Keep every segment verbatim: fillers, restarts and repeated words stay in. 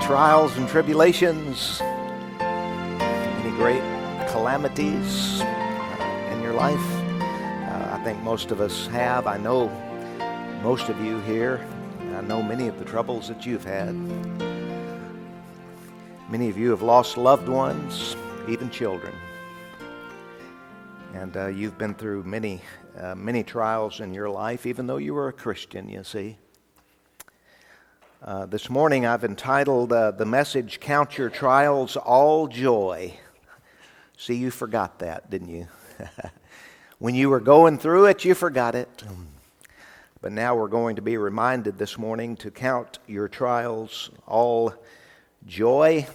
trials and tribulations, any great calamities uh, in your life? Uh, I think most of us have. I know most of you here. I know many of the troubles that you've had. Many of you have lost loved ones, even children. And uh, you've been through many, uh, many trials in your life, even though you were a Christian, you see. Uh, this morning I've entitled uh, the message, Count Your Trials All Joy. See, you forgot that, didn't you? When you were going through it, you forgot it. But now we're going to be reminded this morning to count your trials all joy.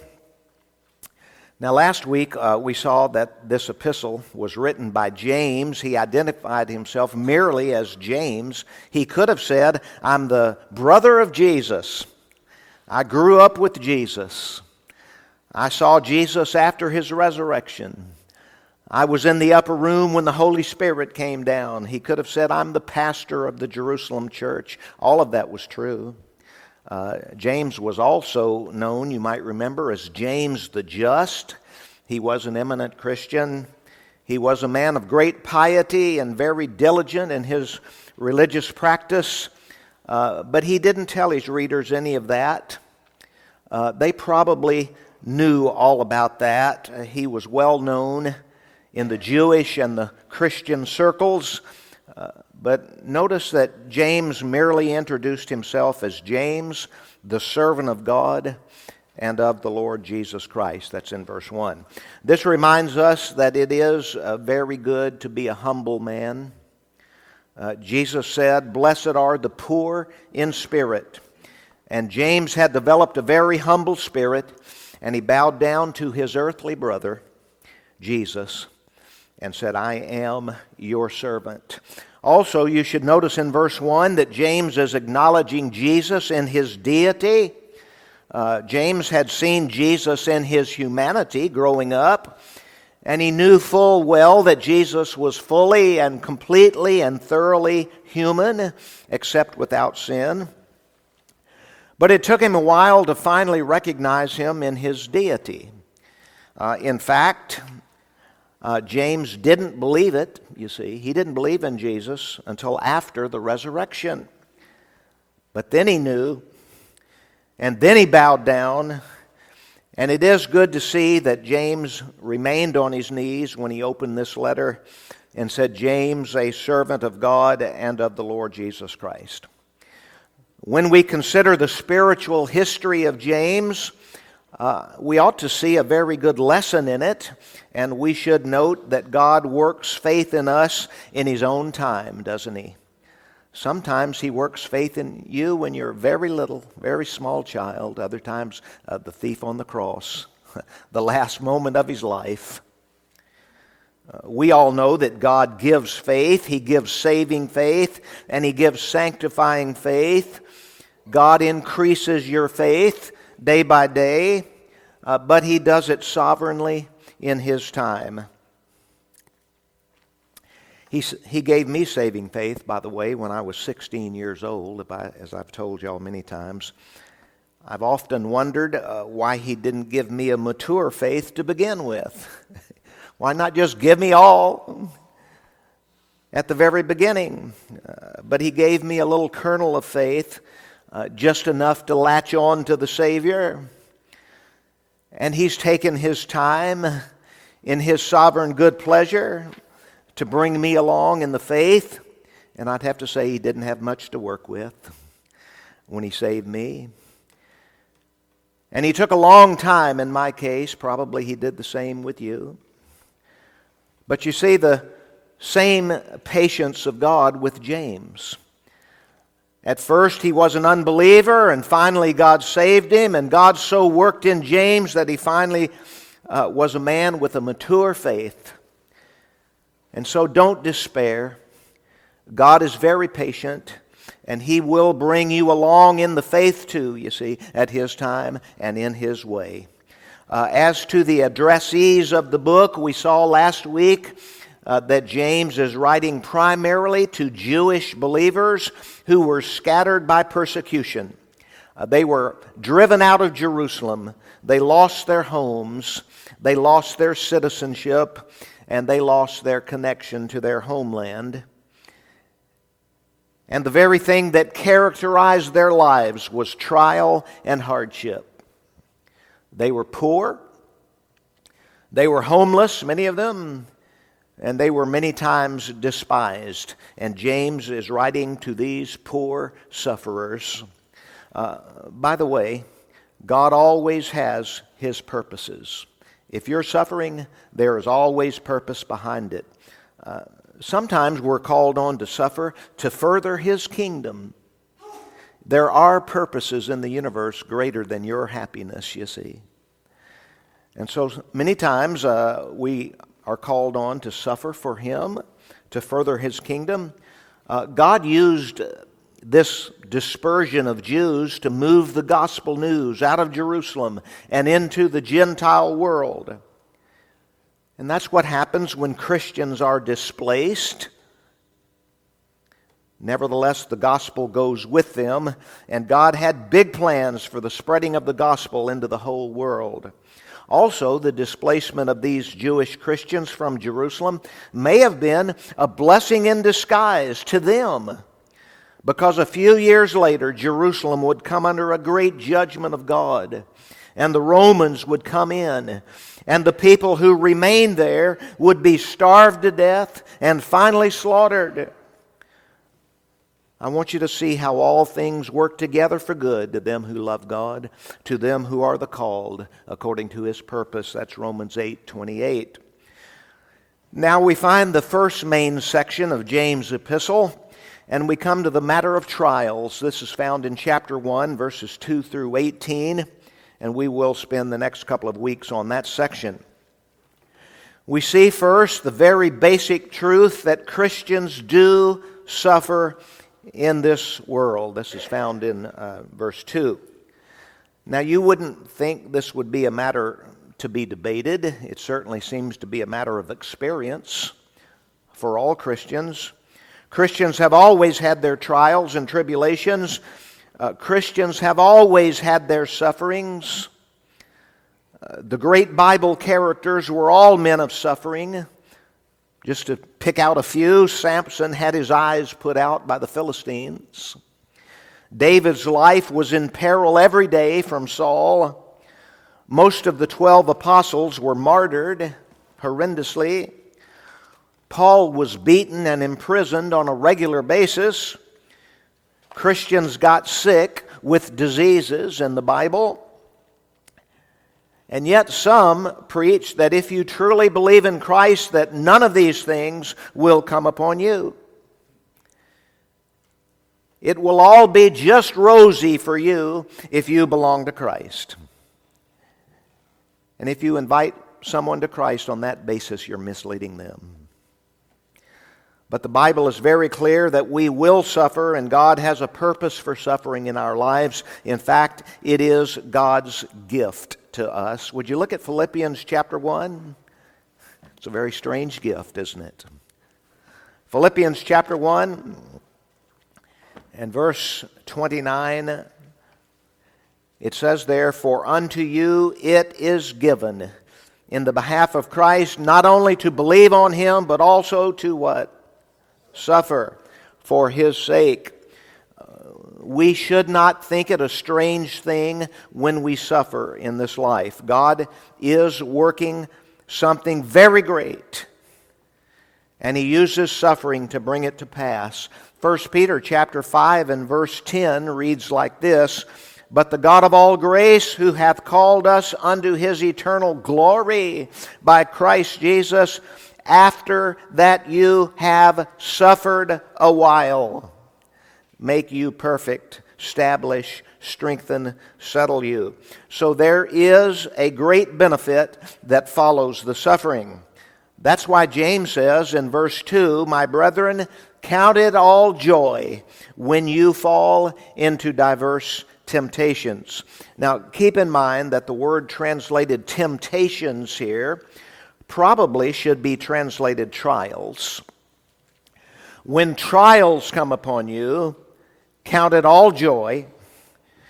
Now, last week uh, we saw that this epistle was written by James. He identified himself merely as James. He could have said, I'm the brother of Jesus. I grew up with Jesus. I saw Jesus after his resurrection. I was in the upper room when the Holy Spirit came down. He could have said, I'm the pastor of the Jerusalem church. All of that was true. Uh, James was also known, you might remember, as James the Just. He was an eminent Christian. He was a man of great piety and very diligent in his religious practice. Uh, but he didn't tell his readers any of that. Uh, they probably knew all about that. Uh, he was well known in the Jewish and the Christian circles. Uh, but notice that James merely introduced himself as James, the servant of God and of the Lord Jesus Christ. That's in verse one. This reminds us that it is uh, very good to be a humble man. Uh, Jesus said, blessed are the poor in spirit. And James had developed a very humble spirit, and he bowed down to his earthly brother, Jesus, and said, I am your servant. Also, you should notice in verse one that James is acknowledging Jesus in his deity. Uh, James had seen Jesus in his humanity growing up, and he knew full well that Jesus was fully and completely and thoroughly human, except without sin. But it took him a while to finally recognize him in his deity. Uh, in fact, Uh, James didn't believe it, you see. He didn't believe in Jesus until after the resurrection. But then he knew, and then he bowed down. And it is good to see that James remained on his knees when he opened this letter and said, James, a servant of God and of the Lord Jesus Christ. When we consider the spiritual history of James, Uh, we ought to see a very good lesson in it, and we should note that God works faith in us in His own time, doesn't He? Sometimes He works faith in you when you're a very little, very small child. Other times, uh, the thief on the cross, the last moment of his life. Uh, we all know that God gives faith. He gives saving faith, and He gives sanctifying faith. God increases your faith day by day, uh, but He does it sovereignly in His time. He, he gave me saving faith, by the way, when I was sixteen years old, if I, as I've told y'all many times. I've often wondered uh, why He didn't give me a mature faith to begin with. Why not just give me all at the very beginning? Uh, but He gave me a little kernel of faith, Uh, just enough to latch on to the Savior. And He's taken His time in His sovereign good pleasure to bring me along in the faith. And I'd have to say He didn't have much to work with when He saved me. And He took a long time in my case. Probably He did the same with you. But you see the same patience of God with James. At first he was an unbeliever, and finally God saved him, and God so worked in James that he finally uh, was a man with a mature faith. And so don't despair. God is very patient, and He will bring you along in the faith too, you see, at His time and in His way. Uh, as to the addressees of the book, we saw last week uh, that James is writing primarily to Jewish believers who were scattered by persecution. Uh, they were driven out of Jerusalem. They lost their homes. They lost their citizenship. And they lost their connection to their homeland. And the very thing that characterized their lives was trial and hardship. They were poor. They were homeless, many of them. And they were many times despised. And James is writing to these poor sufferers. Uh, by the way, God always has His purposes. If you're suffering, there is always purpose behind it. Uh, sometimes we're called on to suffer to further His kingdom. There are purposes in the universe greater than your happiness, you see. And so many times uh, we are called on to suffer for Him, to further His kingdom. Uh, God used this dispersion of Jews to move the gospel news out of Jerusalem and into the Gentile world. And that's what happens when Christians are displaced. Nevertheless, the gospel goes with them, and God had big plans for the spreading of the gospel into the whole world. Also, the displacement of these Jewish Christians from Jerusalem may have been a blessing in disguise to them, because a few years later, Jerusalem would come under a great judgment of God, and the Romans would come in, and the people who remained there would be starved to death and finally slaughtered. I want you to see how all things work together for good to them who love God, to them who are the called according to His purpose. That's Romans eight twenty-eight. Now we find the first main section of James' epistle, and we come to the matter of trials. This is found in chapter one, verses two through eighteen, and we will spend the next couple of weeks on that section. We see first the very basic truth that Christians do suffer in this world. This is found in uh, verse two. Now, you wouldn't think this would be a matter to be debated. It certainly seems to be a matter of experience for all Christians. Christians have always had their trials and tribulations. Uh, Christians have always had their sufferings. Uh, the great Bible characters were all men of suffering. Just to pick out a few, Samson had his eyes put out by the Philistines. David's life was in peril every day from Saul. Most of the twelve apostles were martyred horrendously. Paul was beaten and imprisoned on a regular basis. Christians got sick with diseases in the Bible. And yet some preach that if you truly believe in Christ, that none of these things will come upon you. It will all be just rosy for you if you belong to Christ. And if you invite someone to Christ on that basis, you're misleading them. But the Bible is very clear that we will suffer, and God has a purpose for suffering in our lives. In fact, it is God's gift to us. Would you look at Philippians chapter one? It's a very strange gift, isn't it? Philippians chapter one and verse twenty-nine. It says there, "For unto you it is given in the behalf of Christ, not only to believe on Him, but also to" what? "Suffer for His sake." We should not think it a strange thing when we suffer in this life. God is working something very great, and He uses suffering to bring it to pass. First Peter chapter five and verse ten reads like this, "But the God of all grace, who hath called us unto His eternal glory by Christ Jesus, after that you have suffered a while, make you perfect, establish, strengthen, settle you." So there is a great benefit that follows the suffering. That's why James says in verse two, "My brethren, count it all joy when you fall into diverse temptations." Now, keep in mind that the word translated temptations here probably should be translated trials. When trials come upon you, count it all joy.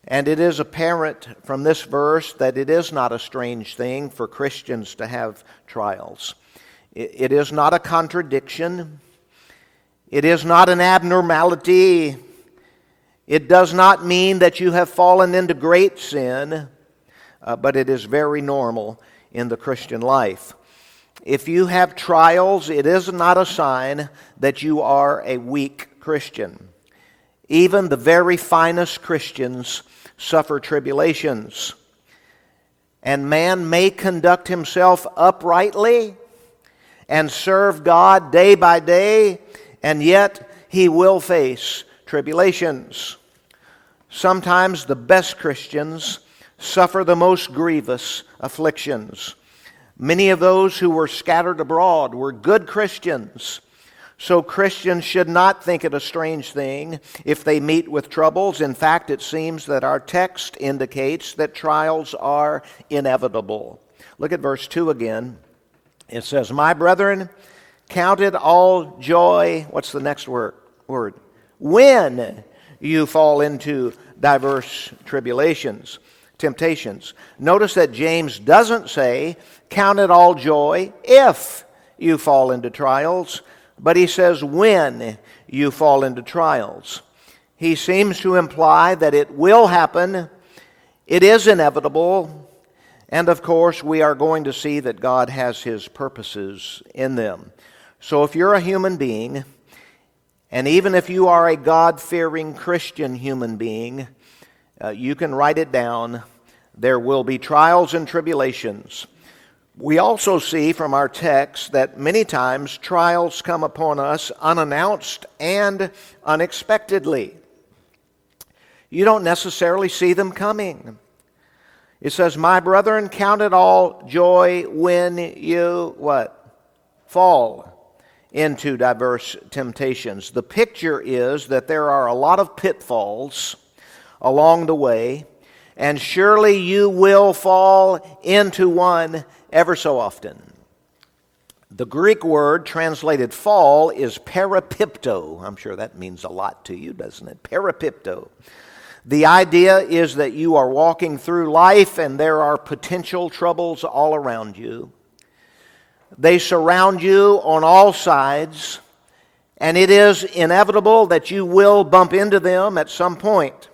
And it is apparent from this verse that it is not a strange thing for Christians to have trials. It is not a contradiction. It is not an abnormality. It does not mean that you have fallen into great sin, uh, but it is very normal in the Christian life. If you have trials, it is not a sign that you are a weak Christian. Even the very finest Christians suffer tribulations. And man may conduct himself uprightly and serve God day by day, and yet he will face tribulations. Sometimes the best Christians suffer the most grievous afflictions. Many of those who were scattered abroad were good Christians. So Christians should not think it a strange thing if they meet with troubles. In fact, it seems that our text indicates that trials are inevitable. Look at verse two again. It says, "My brethren, count it all joy." What's the next word? Word. "When you fall into diverse tribulations, temptations." Notice that James doesn't say, "Count it all joy if you fall into trials," but he says, "when you fall into trials." He seems to imply that it will happen, it is inevitable, and of course we are going to see that God has His purposes in them. So if you're a human being, and even if you are a God-fearing Christian human being, uh, you can write it down. There will be trials and tribulations. We also see from our text that many times trials come upon us unannounced and unexpectedly. You don't necessarily see them coming. It says, "My brethren, count it all joy when you," what? "Fall into diverse temptations." The picture is that there are a lot of pitfalls along the way, and surely you will fall into one ever so often. The Greek word translated fall is parapipto. I'm sure that means a lot to you, doesn't it? Parapipto. The idea is that you are walking through life and there are potential troubles all around you. They surround you on all sides, and it is inevitable that you will bump into them at some point.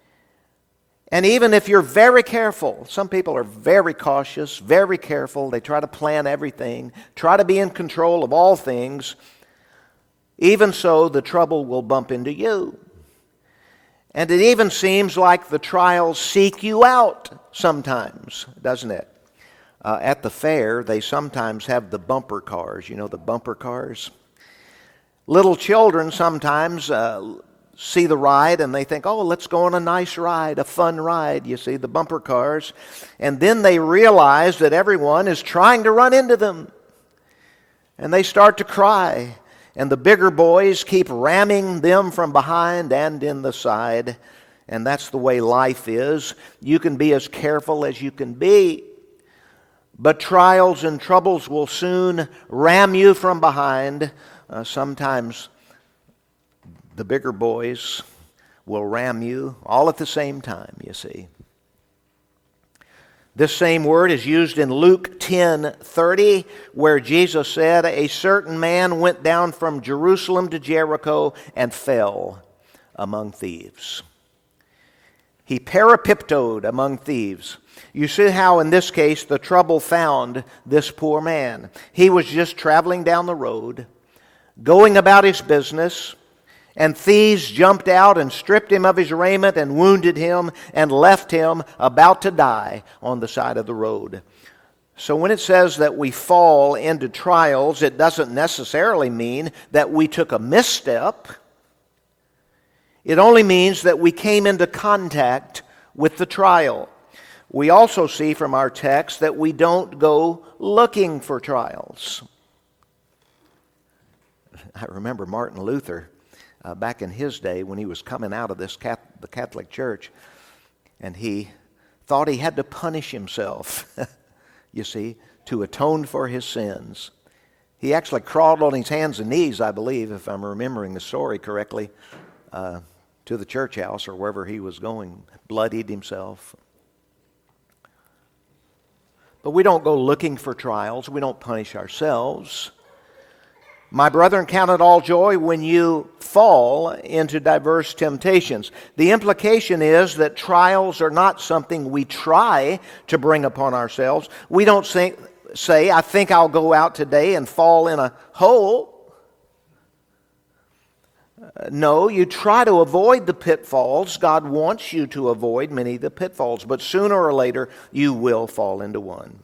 And even if you're very careful, some people are very cautious, very careful. They try to plan everything, try to be in control of all things. Even so, the trouble will bump into you. And it even seems like the trials seek you out sometimes, doesn't it? Uh, at the fair, they sometimes have the bumper cars. You know, the bumper cars? Little children sometimes Uh, see the ride and they think, "Oh, let's go on a nice ride, a fun ride," you see, the bumper cars. And then they realize that everyone is trying to run into them. And they start to cry. And the bigger boys keep ramming them from behind and in the side. And that's the way life is. You can be as careful as you can be, but trials and troubles will soon ram you from behind. Uh, sometimes the bigger boys will ram you all at the same time, you see. This same word is used in Luke ten thirty, where Jesus said, "A certain man went down from Jerusalem to Jericho and fell among thieves." He parapiptoed among thieves. You see how in this case the trouble found this poor man. He was just traveling down the road, going about his business, and thieves jumped out and stripped him of his raiment and wounded him and left him about to die on the side of the road. So when it says that we fall into trials, it doesn't necessarily mean that we took a misstep. It only means that we came into contact with the trial. We also see from our text that we don't go looking for trials. I remember Martin Luther. Uh, back in his day when he was coming out of this Catholic, the Catholic Church, and he thought he had to punish himself, you see, to atone for his sins. He actually crawled on his hands and knees, I believe, if I'm remembering the story correctly, uh, to the church house or wherever he was going, bloodied himself. But we don't go looking for trials. We don't punish ourselves. My brethren, count it all joy when you fall into diverse temptations. The implication is that trials are not something we try to bring upon ourselves. We don't say, say I think I'll go out today and fall in a hole. Uh, no, you try to avoid the pitfalls. God wants you to avoid many of the pitfalls, but sooner or later you will fall into one.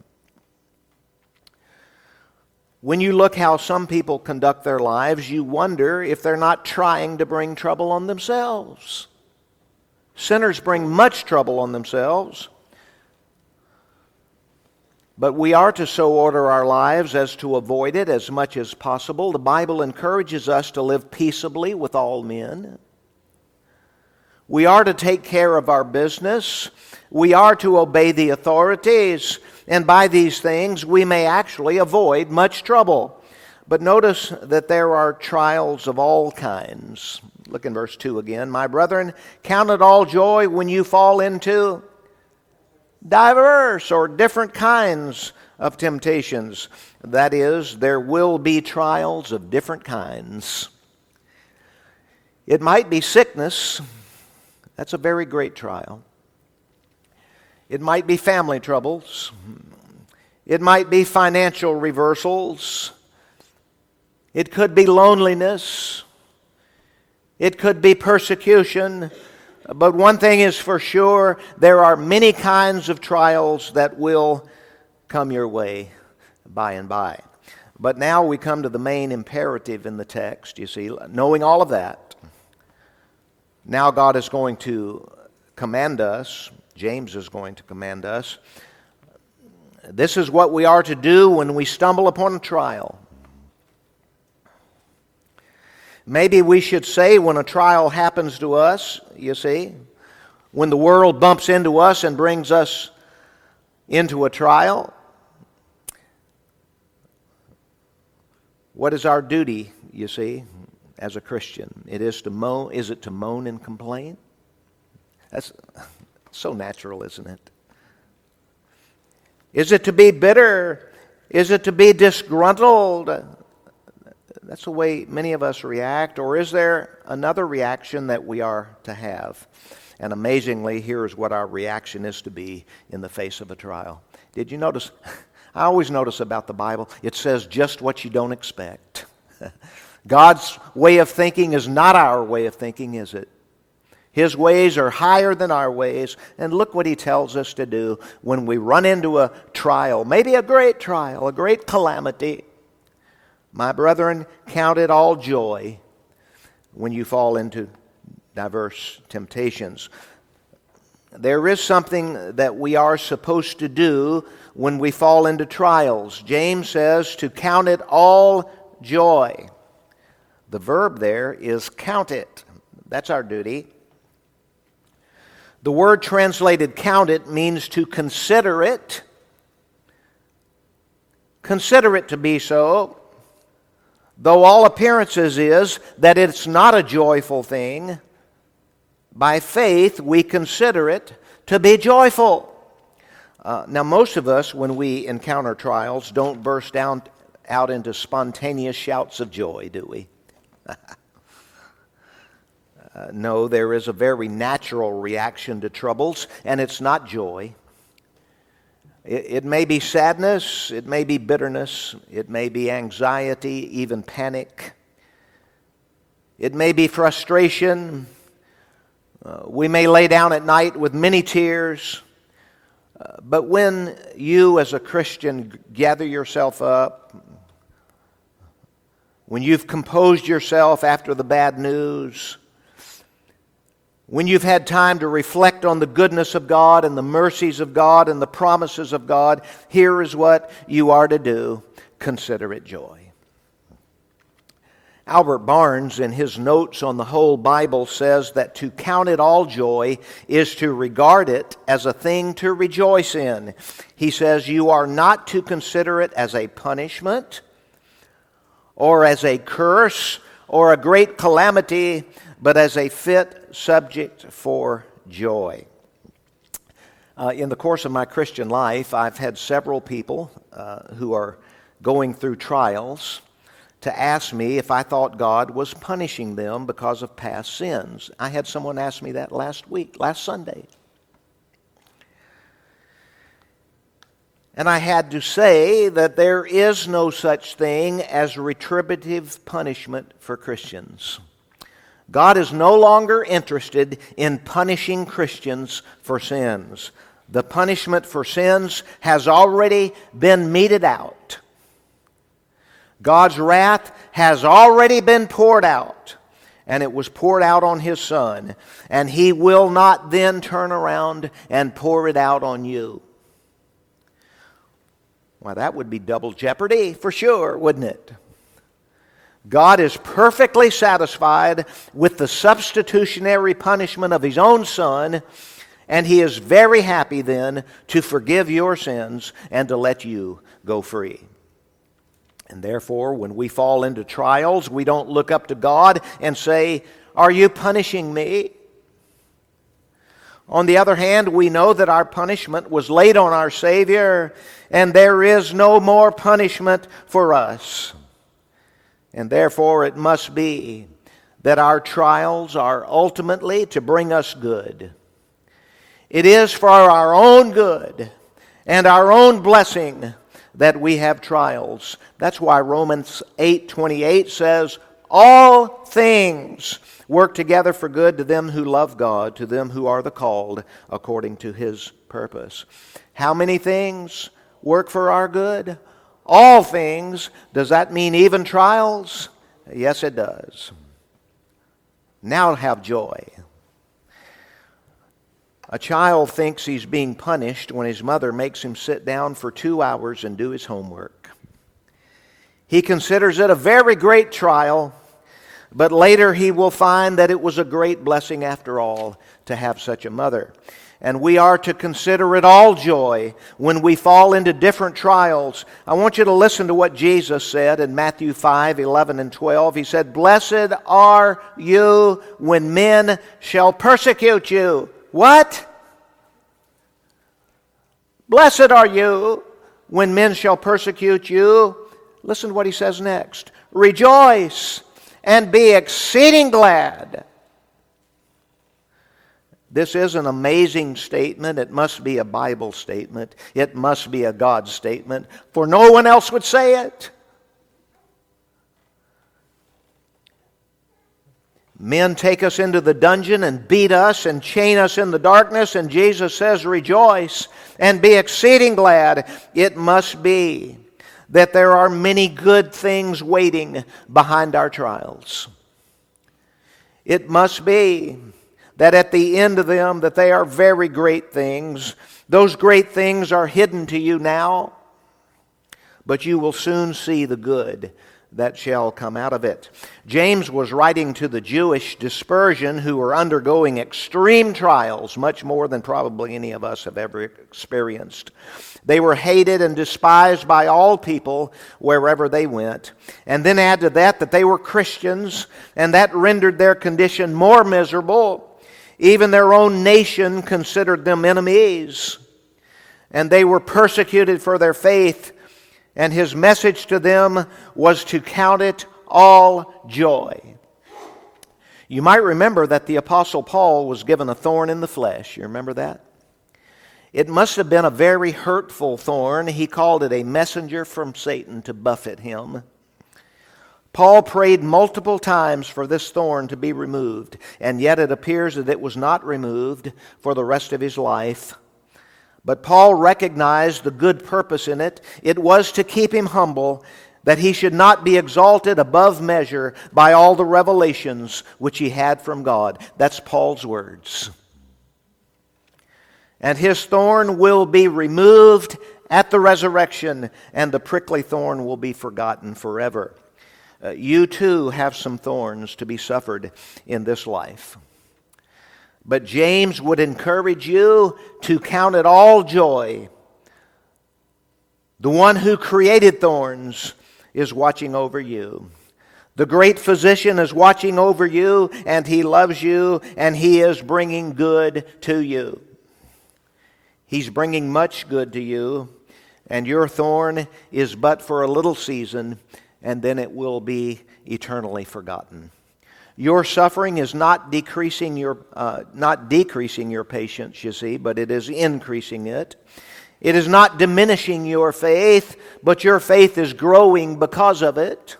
When you look how some people conduct their lives, you wonder if they're not trying to bring trouble on themselves. Sinners bring much trouble on themselves. But we are to so order our lives as to avoid it as much as possible. The Bible encourages us to live peaceably with all men. We are to take care of our business. We are to obey the authorities. And by these things, we may actually avoid much trouble. But notice that there are trials of all kinds. Look in verse two again. My brethren, count it all joy when you fall into diverse or different kinds of temptations. That is, there will be trials of different kinds. It might be sickness. That's a very great trial. It might be family troubles. It might be financial reversals. It could be loneliness. It could be persecution. But one thing is for sure, there are many kinds of trials that will come your way by and by. But now we come to the main imperative in the text, you see. Knowing all of that, now God is going to command us, James is going to command us, this is what we are to do when we stumble upon a trial. Maybe we should say when a trial happens to us, you see, when the world bumps into us and brings us into a trial, what is our duty, you see, as a Christian? It is to moan, is it to moan and complain? That's so natural, isn't it? Is it to be bitter? Is it to be disgruntled? That's the way many of us react. Or is there another reaction that we are to have? And amazingly, here's what our reaction is to be in the face of a trial. Did you notice? I always notice about the Bible, it says just what you don't expect. God's way of thinking is not our way of thinking, is it? His ways are higher than our ways. And look what He tells us to do when we run into a trial, maybe a great trial, a great calamity. My brethren, count it all joy when you fall into diverse temptations. There is something that we are supposed to do when we fall into trials. James says to count it all joy. The verb there is count it. That's our duty. The word translated count it means to consider it. Consider it to be so. Though all appearances is that it's not a joyful thing, by faith we consider it to be joyful. Uh, now most of us, when we encounter trials, don't burst down out into spontaneous shouts of joy, do we? Uh, no, there is a very natural reaction to troubles, and it's not joy. It, it may be sadness, it may be bitterness, it may be anxiety, even panic. It may be frustration. Uh, we may lay down at night with many tears. Uh, but when you as a Christian gather yourself up, when you've composed yourself after the bad news, when you've had time to reflect on the goodness of God and the mercies of God and the promises of God, here is what you are to do. Consider it joy. Albert Barnes, in his notes on the whole Bible, says that to count it all joy is to regard it as a thing to rejoice in. He says you are not to consider it as a punishment or as a curse or a great calamity, but as a fit subject for joy. Uh, in the course of my Christian life, I've had several people uh, who are going through trials to ask me if I thought God was punishing them because of past sins. I had someone ask me that last week, last Sunday. And I had to say that there is no such thing as retributive punishment for Christians. God is no longer interested in punishing Christians for sins. The punishment for sins has already been meted out. God's wrath has already been poured out, and it was poured out on His Son, and He will not then turn around and pour it out on you. Well, that would be double jeopardy for sure, wouldn't it? God is perfectly satisfied with the substitutionary punishment of His own Son, and He is very happy then to forgive your sins and to let you go free. And therefore, when we fall into trials, we don't look up to God and say, "Are you punishing me?" On the other hand, we know that our punishment was laid on our Savior, and there is no more punishment for us. And therefore, it must be that our trials are ultimately to bring us good. It is for our own good and our own blessing that we have trials. That's why Romans eight twenty-eight says, "All things work together for good to them who love God, to them who are the called according to His purpose." How many things work for our good? All things. Does that mean even trials? Yes, it does. Now have joy. A child thinks he's being punished when his mother makes him sit down for two hours and do his homework. He considers it a very great trial, but later he will find that it was a great blessing after all to have such a mother. And we are to consider it all joy when we fall into different trials. I want you to listen to what Jesus said in Matthew five, eleven and twelve. He said, "Blessed are you when men shall persecute you." What? Blessed are you when men shall persecute you. Listen to what he says next. "Rejoice and be exceeding glad." This is an amazing statement. It must be a Bible statement. It must be a God statement, for no one else would say it. Men take us into the dungeon and beat us and chain us in the darkness, and Jesus says, "Rejoice and be exceeding glad." It must be that there are many good things waiting behind our trials. It must be that at the end of them, that they are very great things. Those great things are hidden to you now, but you will soon see the good that shall come out of it. James was writing to the Jewish dispersion who were undergoing extreme trials, much more than probably any of us have ever experienced. They were hated and despised by all people wherever they went. And then add to that that they were Christians, and that rendered their condition more miserable. Even their own nation considered them enemies, and they were persecuted for their faith. And his message to them was to count it all joy. You might remember that the Apostle Paul was given a thorn in the flesh. You remember that? It must have been a very hurtful thorn. He called it a messenger from Satan to buffet him. Paul prayed multiple times for this thorn to be removed, and yet it appears that it was not removed for the rest of his life. But Paul recognized the good purpose in it. It was to keep him humble, that he should not be exalted above measure by all the revelations which he had from God. That's Paul's words. And his thorn will be removed at the resurrection, and the prickly thorn will be forgotten forever. Uh, you too have some thorns to be suffered in this life. But James would encourage you to count it all joy. The one who created thorns is watching over you. The great physician is watching over you, and he loves you, and he is bringing good to you. He's bringing much good to you, and your thorn is but for a little season, and then it will be eternally forgotten. Your suffering is not decreasing your uh, not decreasing your patience, you see, but it is increasing it. It is not diminishing your faith, but your faith is growing because of it.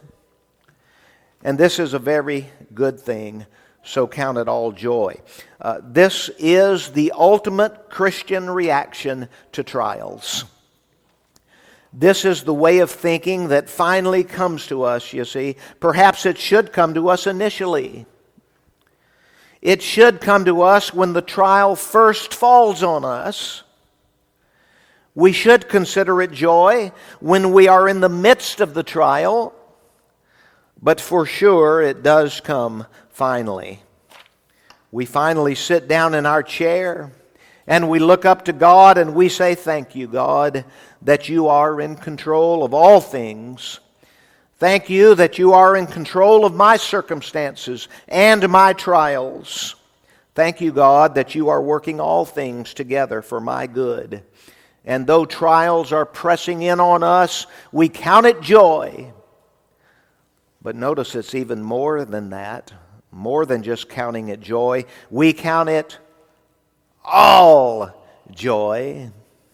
And this is a very good thing, so count it all joy. Uh, this is the ultimate Christian reaction to trials. This is the way of thinking that finally comes to us, you see. Perhaps it should come to us initially. It should come to us when the trial first falls on us. We should consider it joy when we are in the midst of the trial. But for sure, it does come finally. We finally sit down in our chair and we look up to God and we say, "Thank you, God, that you are in control of all things. Thank you that you are in control of my circumstances and my trials. Thank you, God, that you are working all things together for my good. And though trials are pressing in on us, we count it joy." But notice it's even more than that, more than just counting it joy. We count it all joy.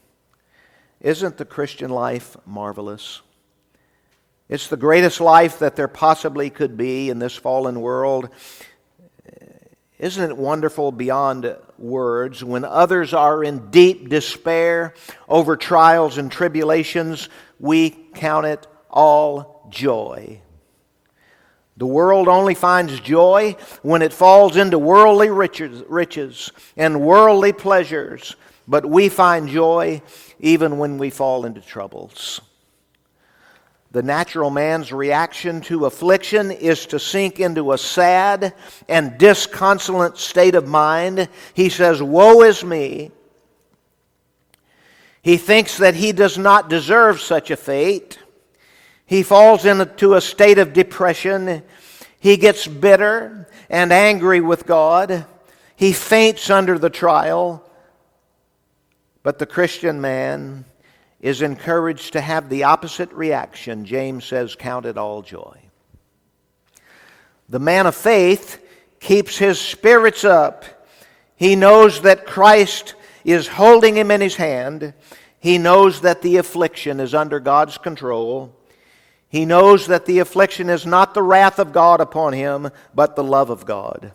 Isn't the Christian life marvelous? It's the greatest life that there possibly could be in this fallen world. Isn't it wonderful beyond words when others are in deep despair over trials and tribulations? We count it all joy. The world only finds joy when it falls into worldly riches, riches and worldly pleasures. But we find joy even when we fall into troubles. The natural man's reaction to affliction is to sink into a sad and disconsolate state of mind. He says, "Woe is me." He thinks that he does not deserve such a fate. He falls into a state of depression. He gets bitter and angry with God. He faints under the trial. But the Christian man is encouraged to have the opposite reaction. James says, "Count it all joy." The man of faith keeps his spirits up. He knows that Christ is holding him in his hand. He knows that the affliction is under God's control. He knows that the affliction is not the wrath of God upon him, but the love of God.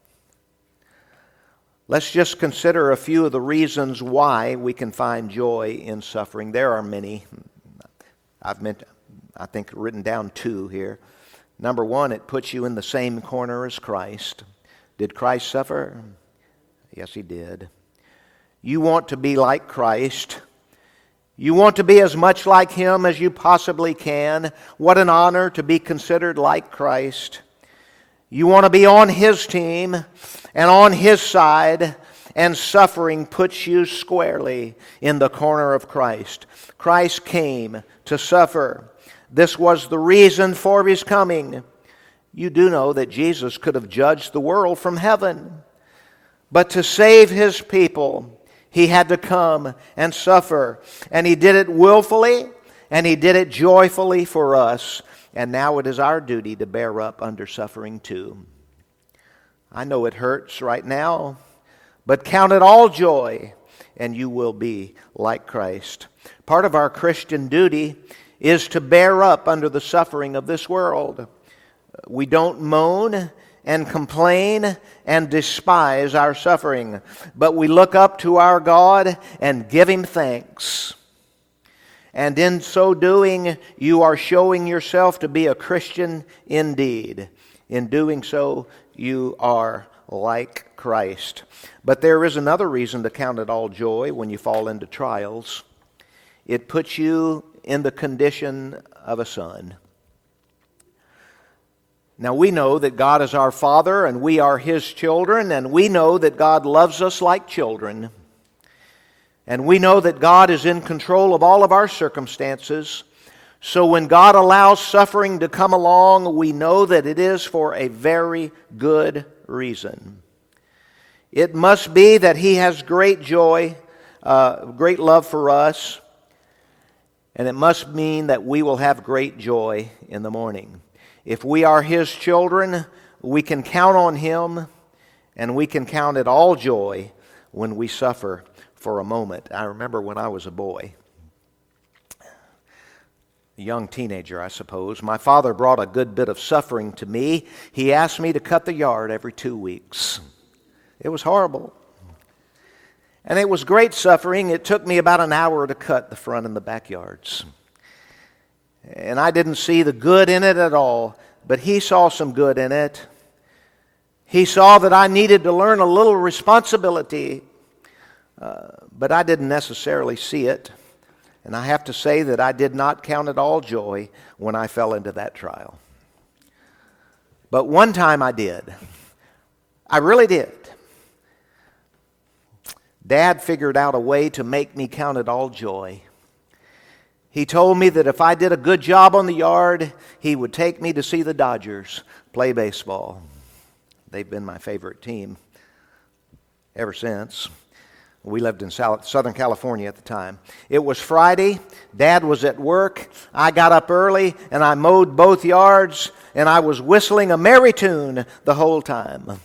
Let's just consider a few of the reasons why we can find joy in suffering. There are many. I've meant, I think, written down two here. Number one, it puts you in the same corner as Christ. Did Christ suffer? Yes, he did. You want to be like Christ. You want to be as much like him as you possibly can. What an honor to be considered like Christ. You want to be on his team and on his side, and suffering puts you squarely in the corner of Christ. Christ came to suffer. This was the reason for his coming. You do know that Jesus could have judged the world from heaven, but to save his people, he had to come and suffer. And he did it willfully, and he did it joyfully for us. And now it is our duty to bear up under suffering too. I know it hurts right now, but count it all joy, and you will be like Christ. Part of our Christian duty is to bear up under the suffering of this world. We don't moan and complain and despise our suffering, but we look up to our God and give him thanks. And in so doing, you are showing yourself to be a Christian indeed. In doing so, you are like Christ. But there is another reason to count it all joy when you fall into trials. It puts you in the condition of a son. Now we know that God is our Father and we are his children, and we know that God loves us like children. And we know that God is in control of all of our circumstances. So when God allows suffering to come along, we know that it is for a very good reason. It must be that He has great joy, uh, great love for us, and it must mean that we will have great joy in the morning. If we are His children, we can count on Him, and we can count it all joy when we suffer for a moment. I remember when I was a boy, a young teenager, I suppose, my father brought a good bit of suffering to me. He asked me to cut the yard every two weeks. It was horrible. And it was great suffering. It took me about an hour to cut the front and the backyards. And I didn't see the good in it at all, but he saw some good in it. He saw that I needed to learn a little responsibility, uh, but I didn't necessarily see it. And I have to say that I did not count it all joy when I fell into that trial. But one time I did. I really did. Dad figured out a way to make me count it all joy. He told me that if I did a good job on the yard, he would take me to see the Dodgers play baseball. They've been my favorite team ever since. We lived in Southern California at the time. It was Friday. Dad was at work. I got up early and I mowed both yards, and I was whistling a merry tune the whole time.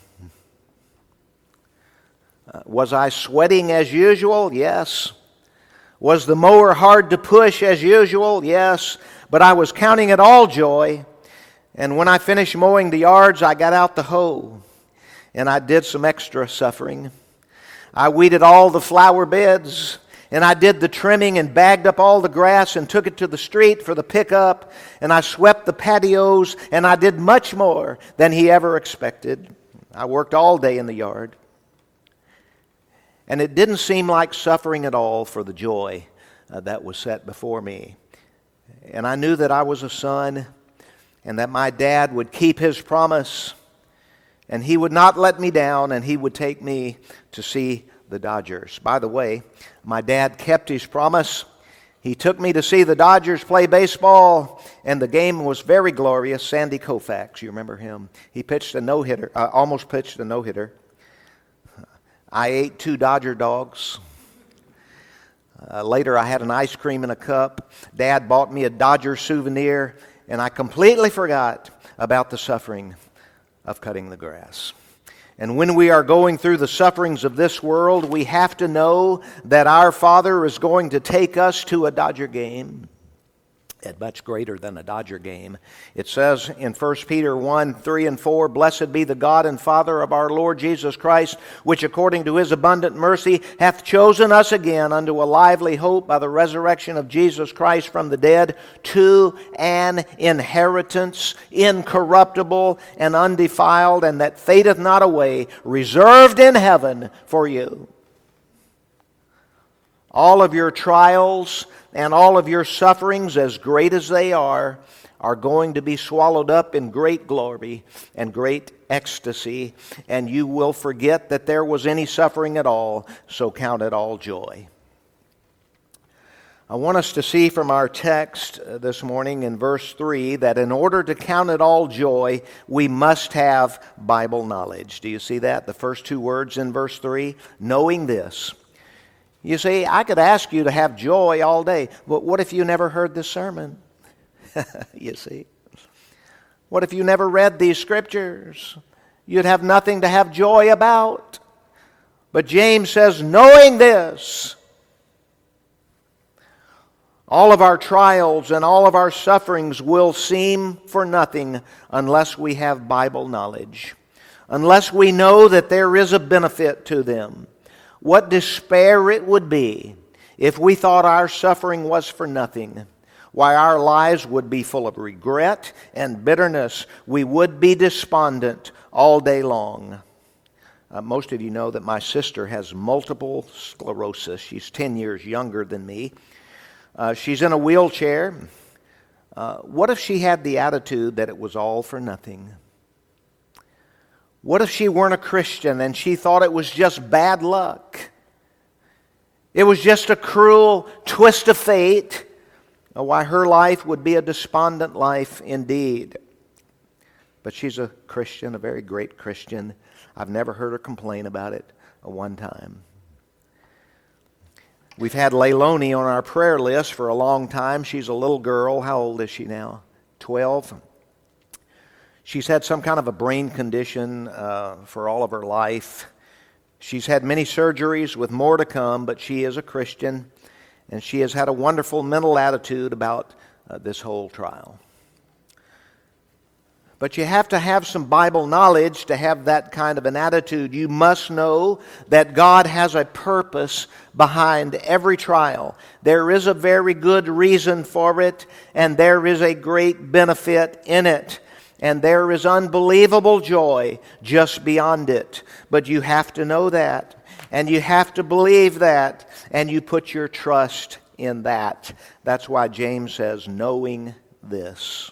Uh, was I sweating as usual? Yes. Was the mower hard to push as usual? Yes. But I was counting it all joy. And when I finished mowing the yards, I got out the hoe, and I did some extra suffering. I weeded all the flower beds, and I did the trimming and bagged up all the grass and took it to the street for the pickup, and I swept the patios, and I did much more than he ever expected. I worked all day in the yard. And it didn't seem like suffering at all for the joy uh, that was set before me. And I knew that I was a son, and that my dad would keep his promise, and he would not let me down, and he would take me to see the Dodgers. By the way, my dad kept his promise. He took me to see the Dodgers play baseball, and the game was very glorious. Sandy Koufax, you remember him? He pitched a no-hitter, uh, almost pitched a no-hitter. I ate two Dodger dogs. Uh, later, I had an ice cream in a cup. Dad bought me a Dodger souvenir, and I completely forgot about the suffering of cutting the grass. And when we are going through the sufferings of this world, we have to know that our Father is going to take us to a Dodger game. And much greater than a Dodger game. It says in First Peter one, three and four, "Blessed be the God and Father of our Lord Jesus Christ, which according to His abundant mercy hath chosen us again unto a lively hope by the resurrection of Jesus Christ from the dead, to an inheritance incorruptible and undefiled, and that fadeth not away, reserved in heaven for you." All of your trials and all of your sufferings, as great as they are, are going to be swallowed up in great glory and great ecstasy, and you will forget that there was any suffering at all, so count it all joy. I want us to see from our text this morning in verse three that in order to count it all joy, we must have Bible knowledge. Do you see that? The first two words in verse three, knowing this. You see, I could ask you to have joy all day, but what if you never heard this sermon? You see. What if you never read these scriptures? You'd have nothing to have joy about. But James says, knowing this, all of our trials and all of our sufferings will seem for nothing unless we have Bible knowledge, unless we know that there is a benefit to them. What despair it would be if we thought our suffering was for nothing. Why, our lives would be full of regret and bitterness. We would be despondent all day long. Uh, most of you know that my sister has multiple sclerosis. She's ten years younger than me. Uh, she's in a wheelchair. Uh, what if she had the attitude that it was all for nothing? What if she weren't a Christian and she thought it was just bad luck? It was just a cruel twist of fate. why her life would be a despondent life indeed. But she's a Christian, a very great Christian. I've never heard her complain about it one time. We've had Leilani on our prayer list for a long time. She's a little girl. How old is she now? twelve. She's had some kind of a brain condition uh, for all of her life. She's had many surgeries with more to come, but she is a Christian, and she has had a wonderful mental attitude about uh, this whole trial. But you have to have some Bible knowledge to have that kind of an attitude. You must know that God has a purpose behind every trial. There is a very good reason for it, and there is a great benefit in it. And there is unbelievable joy just beyond it. But you have to know that, and you have to believe that, and you put your trust in that. That's why James says, knowing this.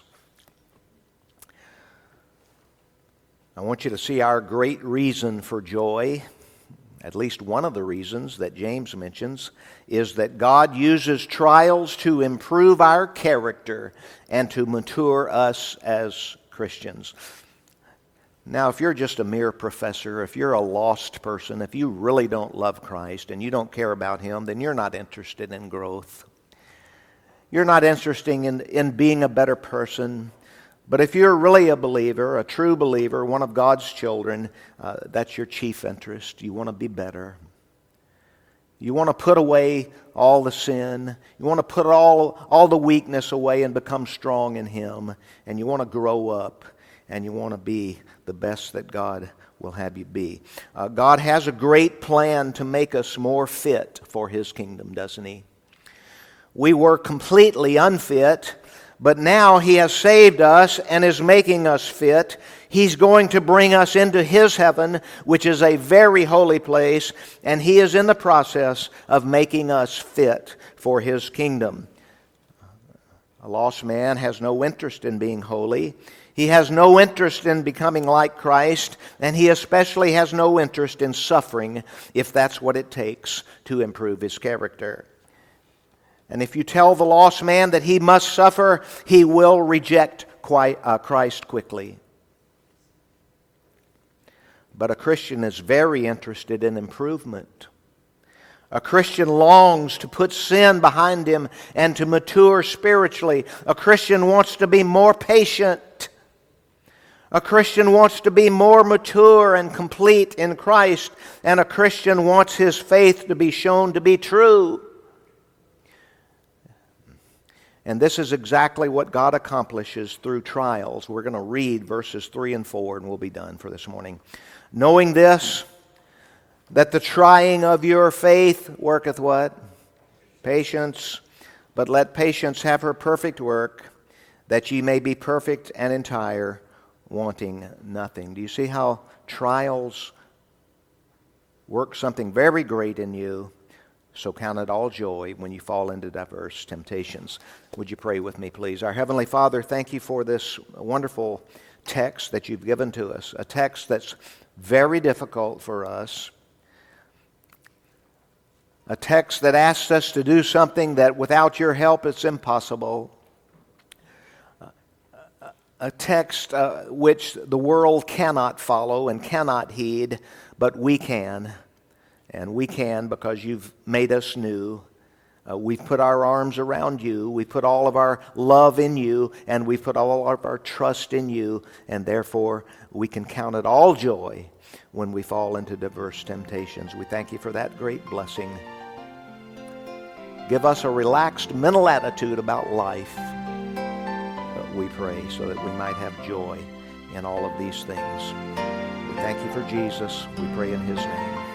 I want you to see our great reason for joy. At least one of the reasons that James mentions is that God uses trials to improve our character and to mature us as Christians. Now, if you're just a mere professor, if you're a lost person, if you really don't love Christ and you don't care about Him, then you're not interested in growth. You're not interested in, in being a better person. But if you're really a believer, a true believer, one of God's children, uh, that's your chief interest. You want to be better. You want to put away all the sin. You want to put all, all the weakness away and become strong in Him. And you want to grow up. And you want to be the best that God will have you be. Uh, God has a great plan to make us more fit for His kingdom, doesn't He? We were completely unfit. But now He has saved us and is making us fit. He's going to bring us into His heaven, which is a very holy place, and He is in the process of making us fit for His kingdom. A lost man has no interest in being holy. He has no interest in becoming like Christ, and he especially has no interest in suffering if that's what it takes to improve his character. And if you tell the lost man that he must suffer, he will reject Christ quickly. But a Christian is very interested in improvement. A Christian longs to put sin behind him and to mature spiritually. A Christian wants to be more patient. A Christian wants to be more mature and complete in Christ. And a Christian wants his faith to be shown to be true. And this is exactly what God accomplishes through trials. We're going to read verses three and four, and we'll be done for this morning. Knowing this, that the trying of your faith worketh what? Patience. But let patience have her perfect work, that ye may be perfect and entire, wanting nothing. Do you see how trials work something very great in you? So count it all joy when you fall into diverse temptations. Would you pray with me, please? Our Heavenly Father, thank you for this wonderful text that you've given to us, a text that's very difficult for us, a text that asks us to do something that without your help it's impossible, a text uh, which the world cannot follow and cannot heed, but we can. And we can because you've made us new. Uh, we've put our arms around you. We put all of our love in you. And we've put all of our trust in you. And therefore, we can count it all joy when we fall into diverse temptations. We thank you for that great blessing. Give us a relaxed mental attitude about life, we pray, so that we might have joy in all of these things. We thank you for Jesus. We pray in His name.